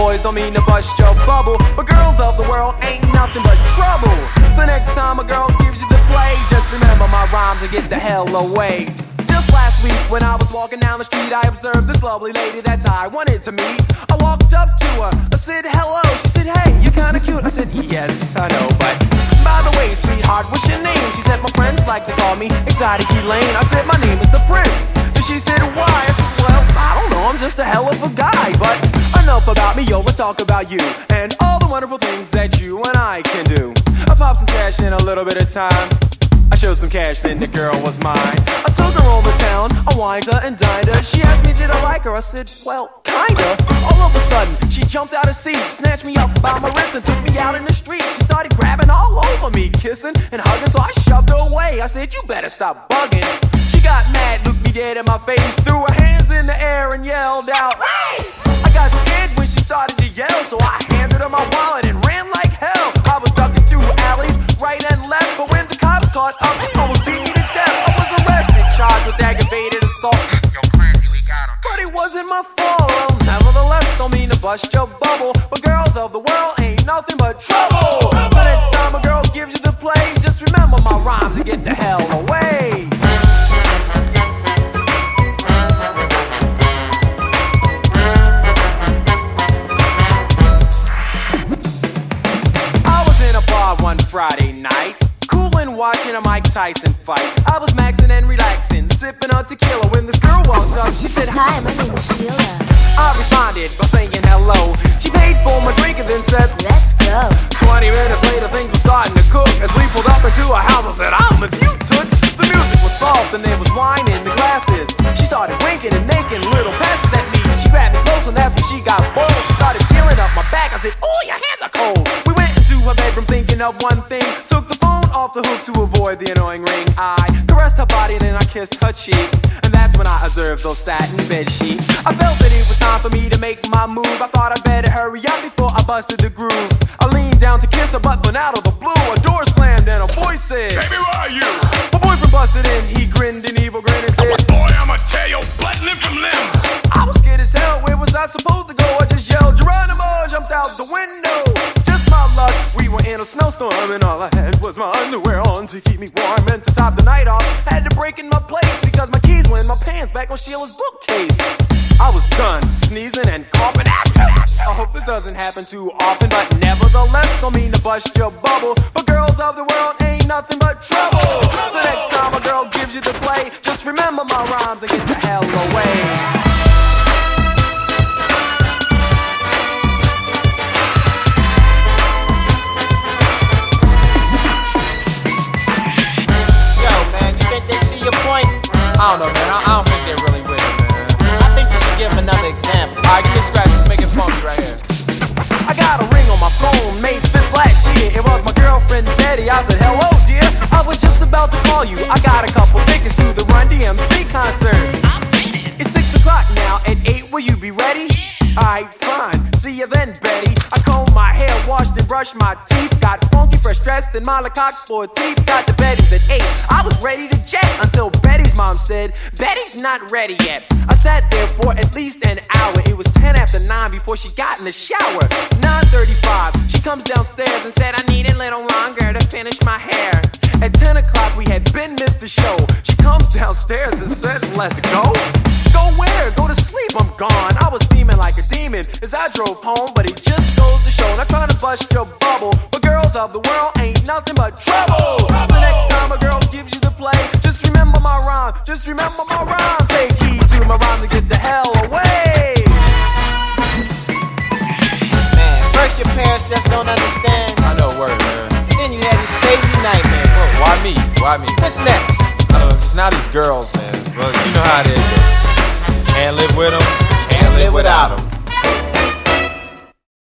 boys don't mean to bust your bubble, but girls of the world ain't nothing but trouble. So next time a girl gives you the play, just remember my rhyme to get the hell away. Just last week when I was walking down the street, I observed this lovely lady that I wanted to meet. I walked up to her, I said hello, she said hey, you're kinda cute. I said yes, I know, but by the way, sweetheart, what's your name? She said my friends like to call me Exotic Elaine. I said my name is the Prince. And she said why? I said well, I don't know, I'm just a hell of a guy. But enough about me, yo, let's talk about you and all the wonderful things that you and I can do. I popped some cash in a little bit of time, I showed some cash, then the girl was mine. I took her on the town, I wined her and dined her. She asked me did I like her, I said well, kinda. All of a sudden, she jumped out of seat, snatched me up by my wrist and took me out in the street. She started grabbing all over me, kissing and hugging, so I shoved her away. I said you better stop bugging. She got mad, looked me dead in my face, threw her hands in the air and yelled out hey! I got scared when she started to yell, so I handed her my wallet and ran like hell. I was ducking through alleys, right and left, but when the cops caught up, they almost beat me to death. I was arrested, charged with aggravated assault. Yo, Clancy, we got him. But it wasn't my fault. Well, nevertheless, don't mean to bust your bubble, but girls of the world ain't nothing but trouble. So next time a girl gives you the play, just remember my rhymes and get the hell away. One Friday night, coolin' watching a Mike Tyson fight. I was maxing and relaxing, sipping on tequila when this girl walked up. She said, hi, my name is Sheila. I responded by saying hello. She paid for my drink and then said, let's go. 20 minutes later, things were starting to cook. As we pulled up into a house, I said, I'm with you, toots. The music was soft and there was wine in the glasses. She started winking and making little passes at me. She grabbed me close and that's when she got bold. She started feeling up my back. I said, oh, your hands are cold. We went into her bedroom thinking of one thing. Took the phone off the hook to avoid the annoying ring. I caressed her body and then I kissed her cheek. And that's when I observed those satin bed sheets. I felt that it was time for me to make my move. I thought I'd better hurry up before I busted the groove. I leaned down to kiss her, but then out of the blue a door slammed and a voice said, Baby, where are you? My boyfriend busted in, he grinned an evil grin and said, Boy, I'ma tear your butt limb from limb. I was scared as hell, where was I supposed to go? I just yelled, Geronimo, jumped out the window. Just my luck, we were in a snowstorm and all I had was my underwear on to keep me warm. And to top the night off, had to break in my place because my keys were in my pants back on Sheila's bookcase. I was done sneezing and coughing. I hope this doesn't happen too often, but nevertheless, don't mean to bust your bubble, but girls of the world ain't nothing but trouble. So next time a girl gives you the play, just remember my rhymes and get the hell away. I don't know, man. I don't think they're really with it, man. I think you should give them another example. Alright, give me a scratch. Let's make it funky right here. I got a ring on my phone, May 5th last year. It was my girlfriend Betty. I said, hello, dear. I was just about to call you. I got a couple tickets to the Run DMC concert. It's 6 o'clock now. At 8, will you be ready? Alright, fine. See you then, Betty. I combed my hair, washed and brushed my teeth. Got funky, fresh dressed in Molly Cox sportif. Got to Betty's at 8. I was ready to jet until Betty's mom said, Betty's not ready yet. I sat there for at least an hour. It was 10 after 9 before she got in the shower. 9:35, she comes downstairs and said, I need a little longer to finish my hair. At 10 o'clock, we had been missed the show. She comes downstairs and says, let's go. Go where? Go to sleep, I'm gone. I was steaming like a demon as I drove home, but it just goes to show, not trying to bust your bubble, but girls of the world ain't nothing but trouble. So next time a girl gives you the play, just remember my rhyme, just remember my rhyme. Take heed to my rhyme to get the hell away. Man, first your parents just don't understand. I know, word, man. Then you have these crazy nightmares. Oh, why me? Why me? What's next? Just now these girls, man. Well, you know how it is. Can't live with them, can't live without them.